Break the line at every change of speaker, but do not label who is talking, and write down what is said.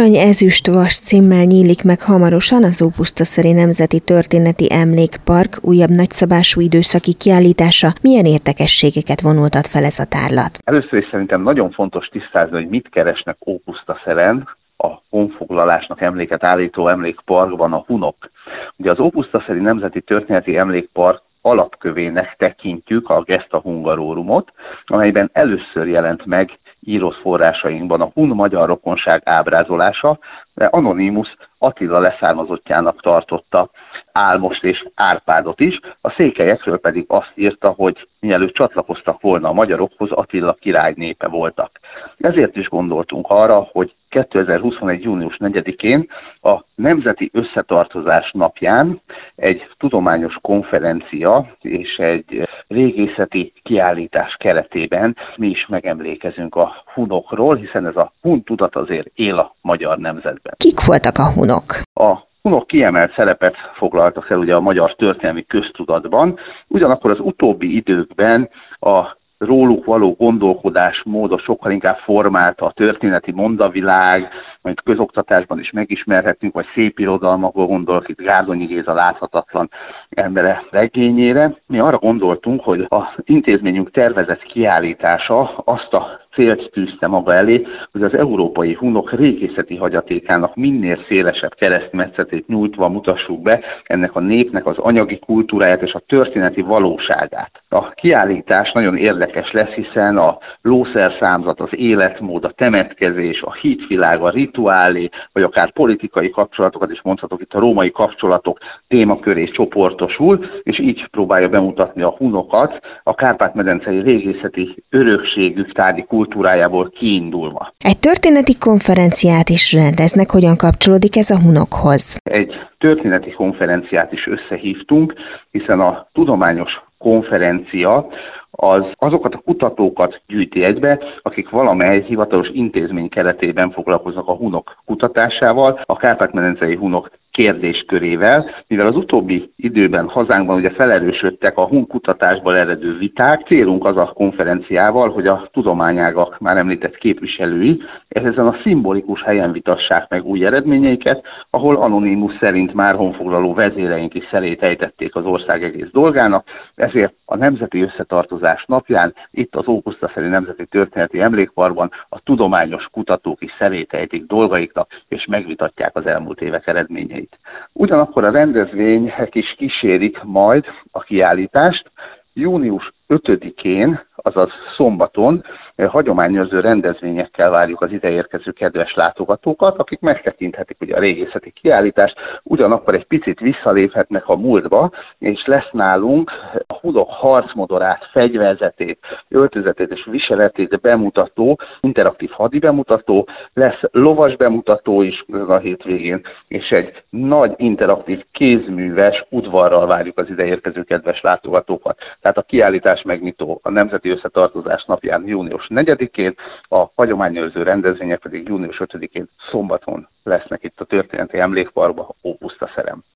Arany, ezüst, vas címmel nyílik meg hamarosan az Ópusztaszeri Nemzeti Történeti Emlékpark újabb nagyszabású időszaki kiállítása. Milyen érdekességeket vonultat fel ez a tárlat?
Először is szerintem nagyon fontos tisztázni, hogy mit keresnek Ópusztaszeren, a honfoglalásnak emléket állító emlékparkban a hunok. Ugye az Ópusztaszeri Nemzeti Történeti Emlékpark alapkövének tekintjük a Gesta Hungarorumot, amelyben először jelent meg írott forrásainkban a hun magyar rokonság ábrázolása, de Anonymus Attila leszármazottjának tartotta Álmost és Árpádot is, a székelyekről pedig azt írta, hogy mielőtt csatlakoztak volna a magyarokhoz, Attila király népe voltak. Ezért is gondoltunk arra, hogy 2021. június 4-én a Nemzeti Összetartozás napján egy tudományos konferencia és egy régészeti kiállítás keretében mi is megemlékezünk a hunokról, hiszen ez a hun tudat azért él a magyar nemzetben.
Kik voltak a hunok?
A hunok kiemelt szerepet foglaltak el ugye a magyar történelmi köztudatban, ugyanakkor az utóbbi időkben a róluk való gondolkodásmódot sokkal inkább formálta a történeti mondavilág, amit közoktatásban is megismerhetünk, vagy szép irodalmakból gondolok, itt Gárdonyi Géza Láthatatlan embere regényére. Mi arra gondoltunk, hogy az intézményünk tervezett kiállítása azt a célt tűzte maga elé, hogy az európai hunok régészeti hagyatékának minél szélesebb keresztmetszetét nyújtva mutassuk be ennek a népnek az anyagi kultúráját és a történeti valóságát. A kiállítás nagyon érdekes lesz, hiszen a lószerszámzat, az életmód, a temetkezés, a hitvilág, a rituálé, vagy akár politikai kapcsolatokat is mondhatok, itt a római kapcsolatok témaköré csoportosul, és így próbálja bemutatni a hunokat a Kárpát-medencei régészeti örökségük tárgyi kultúrájából kiindulva.
Egy történeti konferenciát is rendeznek, hogyan kapcsolódik ez a hunokhoz?
Egy történeti konferenciát is összehívtunk, hiszen a tudományos konferencia azokat a kutatókat gyűjti egybe, akik valamely hivatalos intézmény keretében foglalkoznak a hunok kutatásával, a kárpát-medencei hunok kérdéskörével, mivel az utóbbi időben hazánkban ugye felerősödtek a hun kutatásból eredő viták. Célunk az a konferenciával, hogy a tudományágak már említett képviselői ezen a szimbolikus helyen vitassák meg új eredményeiket, ahol Anonymus szerint már honfoglaló vezéreink is szelét ejtették az ország egész dolgának, ezért a Nemzeti Összetartozás napján itt az Ópusztaszeri Nemzeti Történeti Emlékparkban a tudományos kutatók is szelét ejtik dolgaiknak, és megvitatják az elmúlt évek eredményeit. Ugyanakkor a rendezvények is kísérik majd a kiállítást. Június 5-én, azaz szombaton hagyományőrző rendezvényekkel várjuk az ideérkező kedves látogatókat, akik megtekinthetik ugye a régészeti kiállítást, ugyanakkor egy picit visszaléphetnek a múltba, és lesz nálunk a hunok harcmodorát, fegyverzetét, öltözetét és viseletét bemutató, interaktív hadi bemutató, lesz lovas bemutató is a hétvégén, és egy nagy interaktív kézműves udvarral várjuk az ideérkező kedves látogatókat. Tehát a kiállítás megnyitó a Nemzeti Összetartozás napján június 4-én, a hagyományőrző rendezvények pedig június 5-én szombaton lesznek itt a Történeti Emlékparkban, Ópusztaszeren.